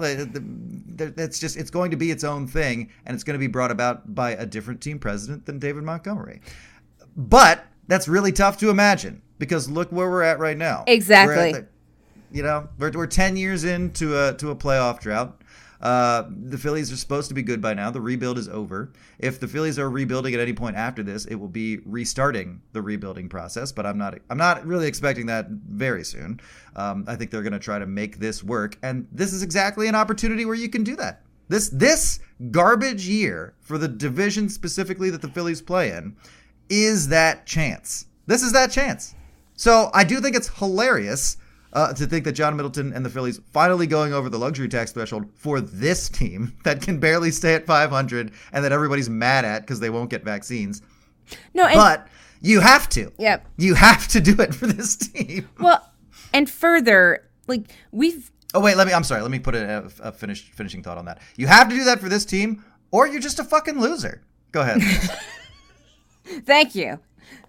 It's going to be its own thing, and it's going to be brought about by a different team president than David Montgomery. But that's really tough to imagine because look where we're at right now. Exactly. We're 10 years into a playoff drought. The Phillies are supposed to be good by now. The rebuild is over. If the Phillies are rebuilding at any point after this, it will be restarting the rebuilding process. But I'm not really expecting that very soon. I think they're going to try to make this work, and this is exactly an opportunity where you can do that. This garbage year for the division specifically that the Phillies play in is that chance. This is that chance. So I do think it's hilarious. To think that John Middleton and the Phillies finally going over the luxury tax threshold for this team that can barely stay at 500 and that everybody's mad at because they won't get vaccines. But you have to. Yep. You have to do it for this team. Well, and further, we've... Oh, wait, let me put a finishing thought on that. You have to do that for this team or you're just a fucking loser. Go ahead. Thank you.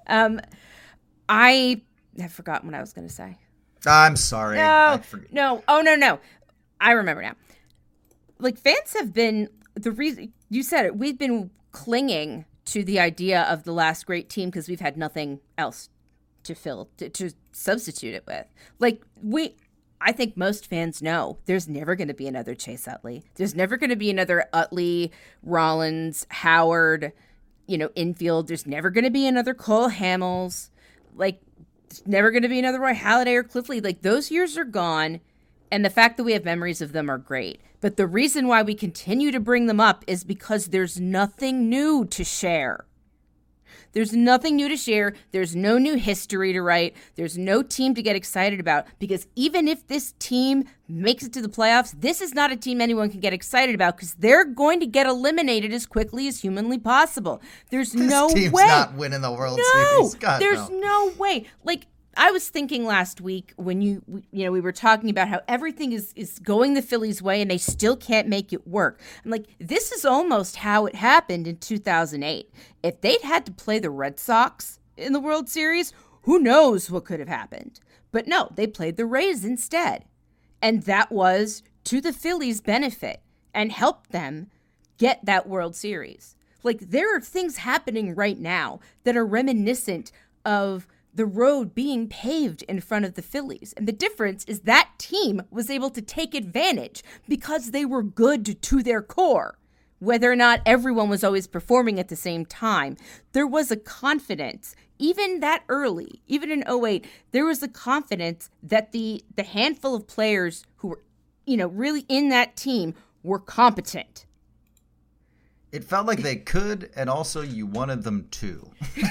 I have forgotten what I was going to say. I'm sorry. No. Oh, no. I remember now. Like, fans have been, the reason, you said it, we've been clinging to the idea of the last great team because we've had nothing else to substitute it with. Like, I think most fans know there's never going to be another Chase Utley. There's never going to be another Utley, Rollins, Howard, infield. There's never going to be another Cole Hamels. Like, there's never going to be another Roy Halladay or Cliff Lee. Like, those years are gone, and the fact that we have memories of them are great. But the reason why we continue to bring them up is because there's nothing new to share. There's nothing new to share. There's no new history to write. There's no team to get excited about, because even if this team makes it to the playoffs, this is not a team anyone can get excited about because they're going to get eliminated as quickly as humanly possible. There's no way. This team's not winning the World Series. God, there's no way. Like, I was thinking last week when we were talking about how everything is going the Phillies' way and they still can't make it work. I'm like, this is almost how it happened in 2008. If they'd had to play the Red Sox in the World Series, who knows what could have happened. But no, they played the Rays instead. And that was to the Phillies' benefit and helped them get that World Series. Like, there are things happening right now that are reminiscent of the road being paved in front of the Phillies. And the difference is that team was able to take advantage because they were good to their core. Whether or not everyone was always performing at the same time, there was a confidence, even that early, even in 2008, there was a confidence that the handful of players who were, really in that team were competent. It felt like they could, and also you wanted them to.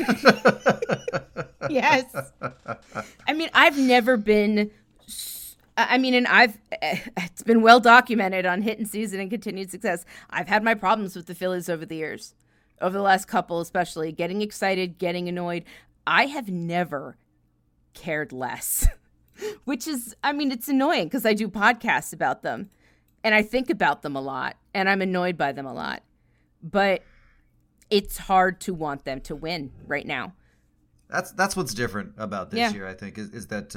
Yes. I mean, I've never been, it's been well documented on Hit and Season and Continued Success. I've had my problems with the Phillies over the years, over the last couple especially, getting excited, getting annoyed. I have never cared less, which is, it's annoying because I do podcasts about them and I think about them a lot and I'm annoyed by them a lot. But it's hard to want them to win right now. That's what's different about this year, I think, is that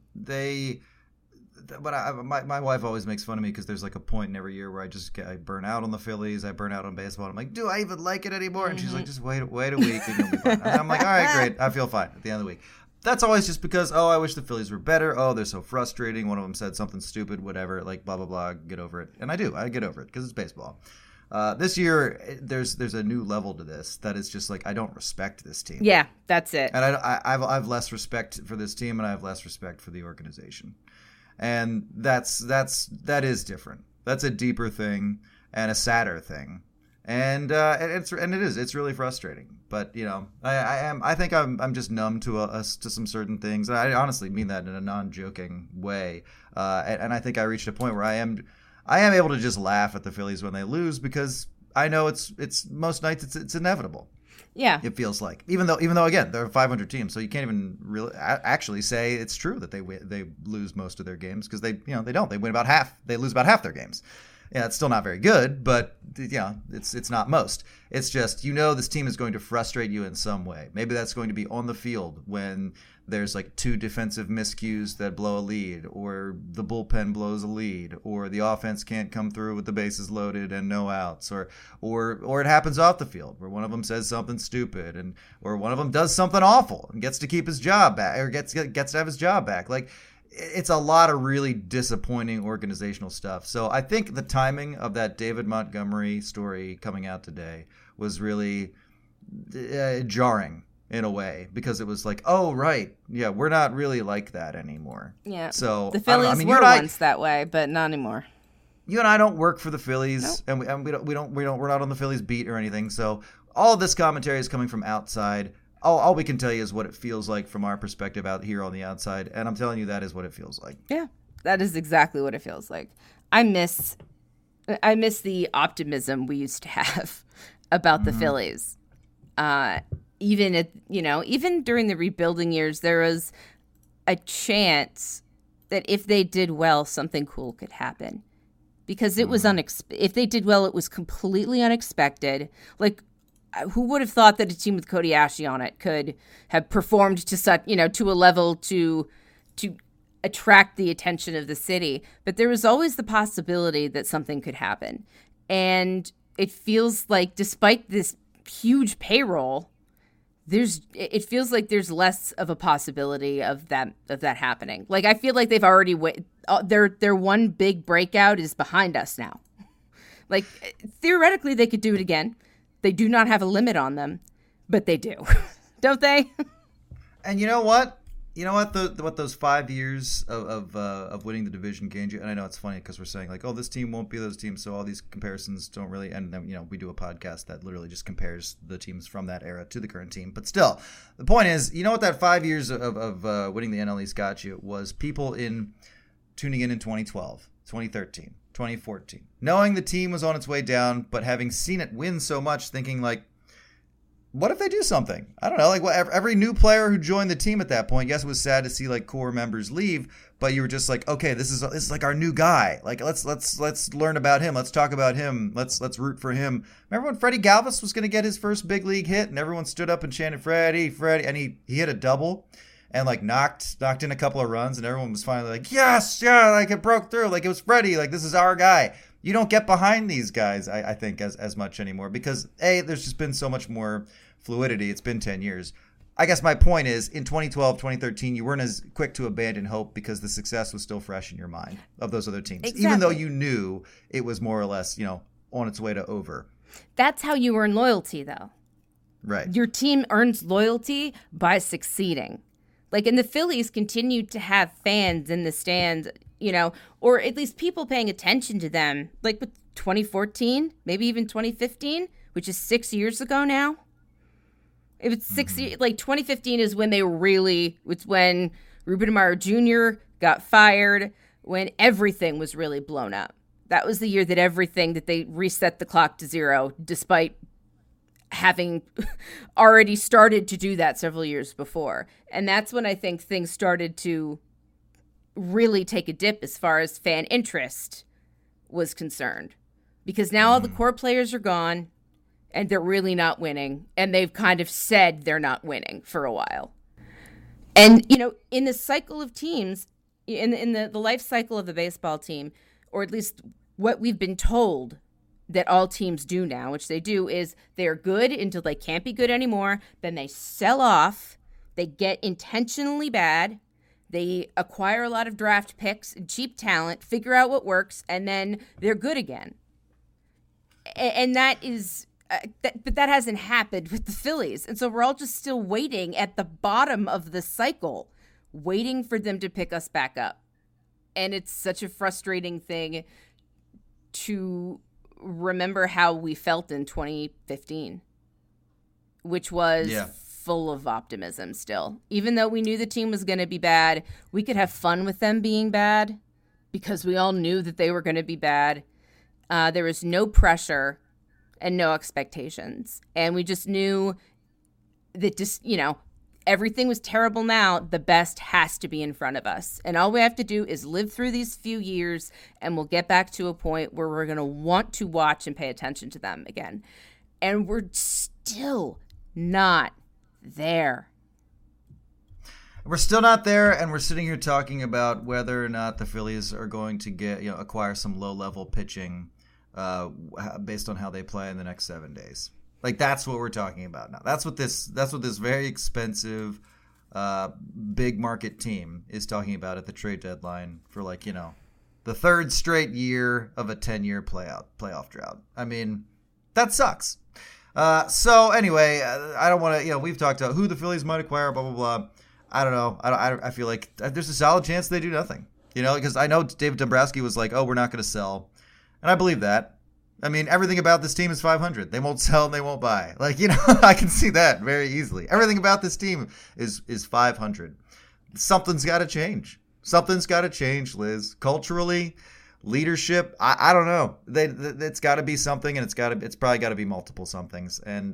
my wife always makes fun of me because there's like a point in every year where I burn out on the Phillies, I burn out on baseball. I'm like, do I even like it anymore? And she's like, just wait a week and you'll be fine. And I'm like, all right, great, I feel fine at the end of the week. That's always just because, I wish the Phillies were better. Oh, they're so frustrating. One of them said something stupid, whatever, like blah, blah, blah, get over it. And I get over it because it's baseball. This year, there's a new level to this that is just like, I don't respect this team. Yeah, that's it. And I've less respect for this team, and I have less respect for the organization, and that is different. That's a deeper thing and a sadder thing, and it's really frustrating. But I think I'm just numb to some certain things. And I honestly mean that in a non-joking way, and I think I reached a point where I am able to just laugh at the Phillies when they lose because I know it's most nights it's inevitable. Yeah, it feels like even though again they're a 500 team, so you can't even really actually say it's true that they lose most of their games because they win about half, they lose about half their games. Yeah, it's still not very good, but it's not most. It's just this team is going to frustrate you in some way. Maybe that's going to be on the field when there's like two defensive miscues that blow a lead, or the bullpen blows a lead, or the offense can't come through with the bases loaded and no outs, or it happens off the field where one of them says something stupid or one of them does something awful and gets to keep his job back or gets to have his job back. Like, it's a lot of really disappointing organizational stuff. So I think the timing of that David Montgomery story coming out today was really jarring in a way, because it was like, oh, right, yeah, we're not really like that anymore. Yeah. So the Phillies were once that way, but not anymore. You and I don't work for the Phillies, nope. and we're not on the Phillies beat or anything. So all of this commentary is coming from outside. All we can tell you is what it feels like from our perspective out here on the outside, and I'm telling you that is what it feels like. Yeah, that is exactly what it feels like. I miss the optimism we used to have about the Phillies. Even during the rebuilding years, there was a chance that if they did well, something cool could happen. Because it was if they did well, it was completely unexpected. Like, who would have thought that a team with Cody Ashley on it could have performed to such, to a level to attract the attention of the city? But there was always the possibility that something could happen. And it feels like, despite this huge payroll, it feels like there's less of a possibility of that happening. Like, I feel like they've already their one big breakout is behind us now. Like, theoretically, they could do it again. They do not have a limit on them, but they do, don't they? And you know what? What those 5 years of winning the division gained you. And I know it's funny because we're saying like, oh, this team won't be those teams, so all these comparisons don't really. And then we do a podcast that literally just compares the teams from that era to the current team. But still, the point is, what that 5 years of winning the NL East got you was people tuning in 2012, 2013, 2014, knowing the team was on its way down, but having seen it win so much, thinking like, what if they do something? I don't know. Like, every new player who joined the team at that point, yes, it was sad to see like core members leave, but you were just like, okay, this is like our new guy. Like, let's learn about him. Let's talk about him. Let's root for him. Remember when Freddie Galvis was going to get his first big league hit, and everyone stood up and chanted Freddie, and he hit a double, and like knocked in a couple of runs, and everyone was finally like, yes, yeah, like it broke through, like it was Freddie, like this is our guy. You don't get behind these guys, I think, as much anymore because, there's just been so much more fluidity. It's been 10 years. I guess my point is, in 2012, 2013, you weren't as quick to abandon hope because the success was still fresh in your mind of those other teams. Exactly. Even though you knew it was more or less, on its way to over. That's how you earn loyalty, though. Right. Your team earns loyalty by succeeding. Like, and the Phillies continued to have fans in the stands, or at least people paying attention to them, like with 2014, maybe even 2015, which is 6 years ago now. It was 6 years, like 2015 is when it's when Ruben Amaro Jr. got fired, when everything was really blown up. That was the year that they reset the clock to zero, despite having already started to do that several years before. And that's when I think things started to really take a dip as far as fan interest was concerned. Because now all the core players are gone and they're really not winning. And they've kind of said they're not winning for a while. And, in the cycle of teams, in the life cycle of the baseball team, or at least what we've been told that all teams do now, which they do, is they're good until they can't be good anymore. Then they sell off. They get intentionally bad. They acquire a lot of draft picks and cheap talent, figure out what works, and then they're good again. And that is, but that hasn't happened with the Phillies. And so we're all just still waiting at the bottom of the cycle, waiting for them to pick us back up. And it's such a frustrating thing to remember how we felt in 2015, which was full of optimism still. Even though we knew the team was going to be bad, we could have fun with them being bad because we all knew that they were going to be bad. There was no pressure and no expectations. And we just knew that everything was terrible now. The best has to be in front of us. And all we have to do is live through these few years and we'll get back to a point where we're going to want to watch and pay attention to them again. And we're still not there. We're still not there, and we're sitting here talking about whether or not the Phillies are going to acquire some low-level pitching based on how they play in the next 7 days. Like, that's what we're talking about now. That's what this very expensive, big market team is talking about at the trade deadline for the third straight year of a 10-year playoff drought. I mean, that sucks. So anyway, I don't want to. We've talked about who the Phillies might acquire. Blah blah blah. I don't know. I feel like there's a solid chance they do nothing. Because I know David Dombrowski was like, "Oh, we're not going to sell," and I believe that. I mean, everything about this team is 500. They won't sell and they won't buy. I can see that very easily. Everything about this team is 500. Something's got to change. Something's got to change, Liz. Culturally, leadership. I don't know. It's got to be something, and it's probably got to be multiple somethings. And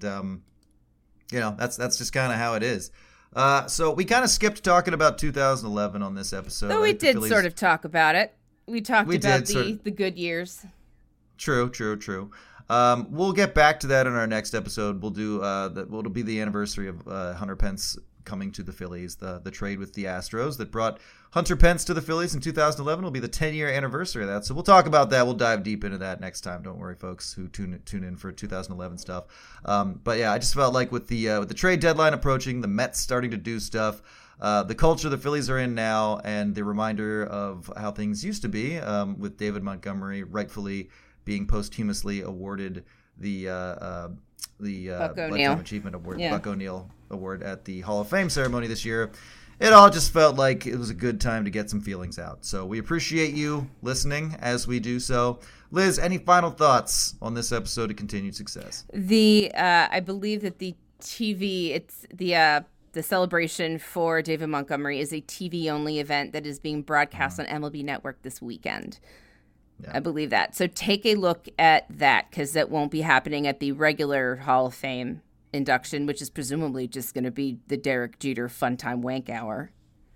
that's just kind of how it is. So we kind of skipped talking about 2011 on this episode. Though we did sort of talk about it. We talked about the good years. True. We'll get back to that in our next episode. We'll do it'll be the anniversary of Hunter Pence coming to the Phillies. The trade with the Astros that brought Hunter Pence to the Phillies in 2011 will be the 10-year anniversary of that. So we'll talk about that. We'll dive deep into that next time. Don't worry, folks who tune in for 2011 stuff. But yeah, I just felt like with the trade deadline approaching, the Mets starting to do stuff, the culture the Phillies are in now, and the reminder of how things used to be, with David Montgomery rightfully being posthumously awarded the Lifetime Achievement Award, Buck O'Neil Award at the Hall of Fame ceremony this year. It all just felt like it was a good time to get some feelings out. So we appreciate you listening as we do so. Liz, any final thoughts on this episode of Continued Success? I believe that the TV, it's the celebration for David Montgomery is a TV-only event that is being broadcast on MLB Network this weekend. Yeah. I believe that. So take a look at that, because that won't be happening at the regular Hall of Fame induction, which is presumably just going to be the Derek Jeter Fun Time Wank Hour.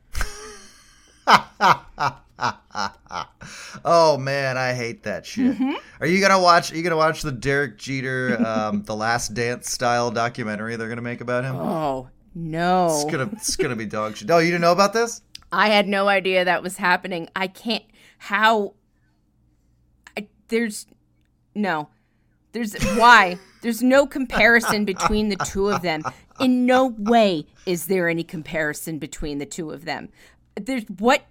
Oh man, I hate that shit. Mm-hmm. Are you gonna watch the Derek Jeter The Last Dance style documentary they're gonna make about him? Oh no, it's gonna be dog shit. Oh, you didn't know about this? I had no idea that was happening. I can't. How? There's why? There's no comparison between the two of them. In no way is there any comparison between the two of them. There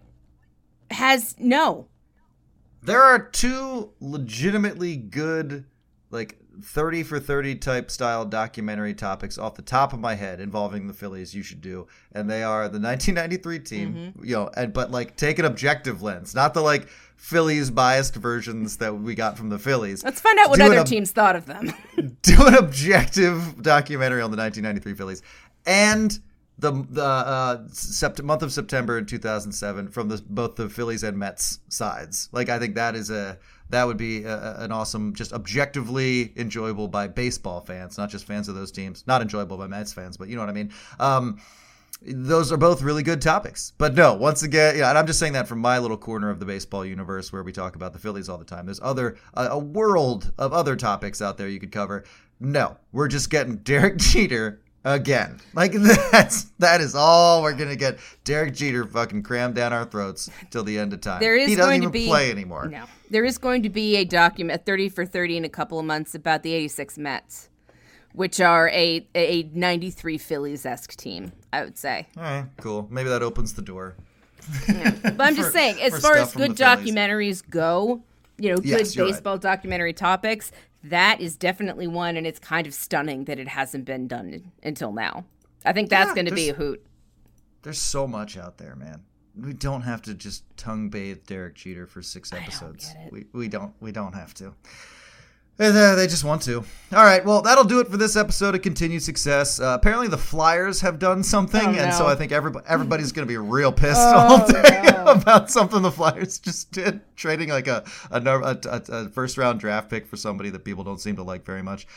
are two legitimately good, like 30 for 30 type style documentary topics off the top of my head involving the Phillies you should do, and they are the 1993 team, but like take an objective lens, not the like Phillies biased versions that we got from the Phillies. Let's find out what other teams thought of them. Do an objective documentary on the 1993 Phillies, and the month of September in 2007 from both the Phillies and Mets sides. Like I think that would be an awesome, just objectively enjoyable by baseball fans, not just fans of those teams. Not enjoyable by Mets fans, but you know what I mean. Those are both really good topics. But no, once again, and I'm just saying that from my little corner of the baseball universe where we talk about the Phillies all the time. There's a world of other topics out there you could cover. No, we're just getting Derek Jeter again. Like that is all we're gonna get. Derek Jeter fucking crammed down our throats till the end of time. He doesn't even play anymore. No, there is going to be a document 30 for 30 in a couple of months about the 86 Mets, which are a 93 Phillies-esque team, I would say. All right, cool. Maybe that opens the door. Yeah. But I'm just saying, as far as good documentaries go, good baseball documentary topics, that is definitely one, and it's kind of stunning that it hasn't been done until now. I think that's going to be a hoot. There's so much out there, man. We don't have to just tongue bathe Derek Jeter for 6 episodes. We don't have to. They just want to. All right, well, that'll do it for this episode of Continued Success. Apparently the Flyers have done something, and so I think everybody's going to be real pissed all day about something the Flyers just did, trading like a first-round draft pick for somebody that people don't seem to like very much.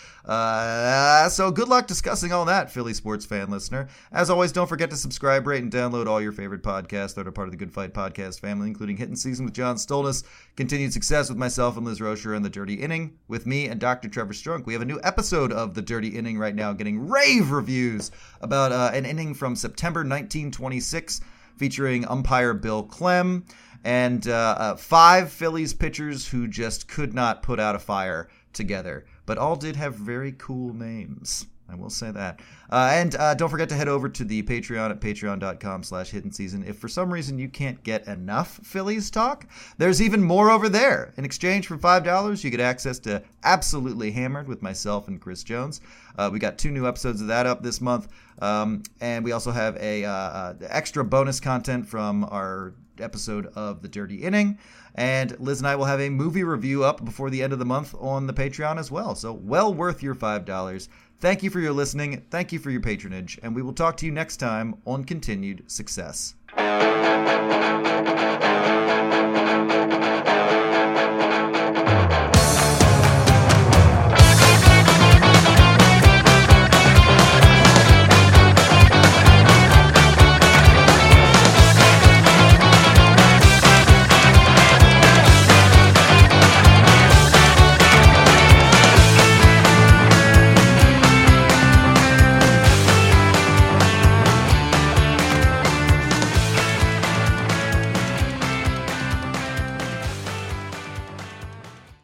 So good luck discussing all that, Philly sports fan listener. As always, don't forget to subscribe, rate, and download all your favorite podcasts that are part of the Good Fight podcast family, including Hitting Season with John Stolnis, Continued Success with myself and Liz Rocher, and The Dirty Inning with me and Dr. Trevor Strunk. We have a new episode of The Dirty Inning right now getting rave reviews about an inning from September 1926 featuring umpire Bill Clem and 5 Phillies pitchers who just could not put out a fire together, but all did have very cool names. I will say that. And don't forget to head over to the Patreon at patreon.com/hiddenseason. If for some reason you can't get enough Phillies talk, there's even more over there. In exchange for $5, you get access to Absolutely Hammered with myself and Chris Jones. We got 2 new episodes of that up this month. And we also have a extra bonus content from our episode of The Dirty Inning. And Liz and I will have a movie review up before the end of the month on the Patreon as well. So well worth your $5. Thank you for your listening. Thank you for your patronage. And we will talk to you next time on Continued Success.